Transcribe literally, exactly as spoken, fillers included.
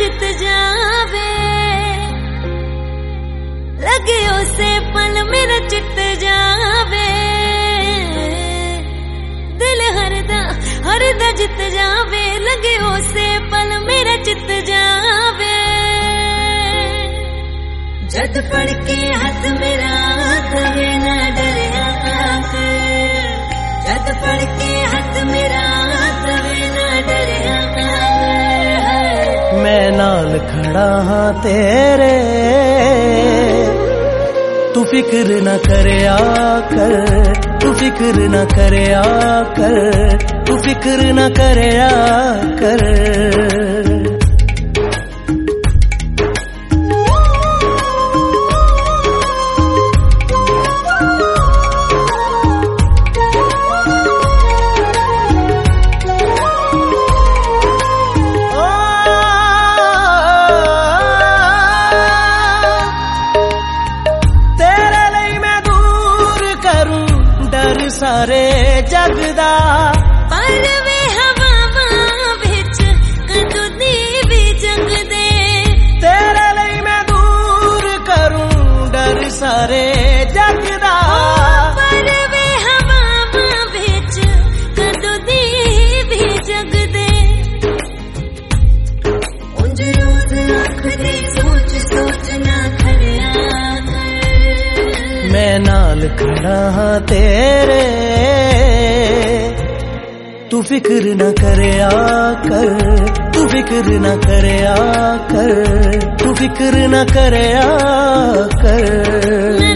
जित जावे, लगे उसे पल मेरा चित जावे। दिल हरदा हरदा जित जावे, लगे उसे पल मेरा चित जावे। जद पड़ के हाथ मेरा तवे ना डरिया कर, जद पड़ के हाथ मेरा तवे ना डरिया कर। मैं नाल खड़ा हाँ तेरे, तू फिक्र न करया कर, तू फिक्र न करया कर, तू फिक्र न करया कर। सारे जगदा पर वे हवावां विच कदों दी भी जगदे। तेरे लिए मैं दूर करूं डर सारे जगदा, पर वे हवावां विच कदों दी भी जगदे। उंज रोज आखदे सोच सोच ना खड़िया कर। मैं नाल खड़ा हाँ तेरे, तू फिक्र न करया कर, तू फिक्र न करया कर, तू फिक्र न करया कर।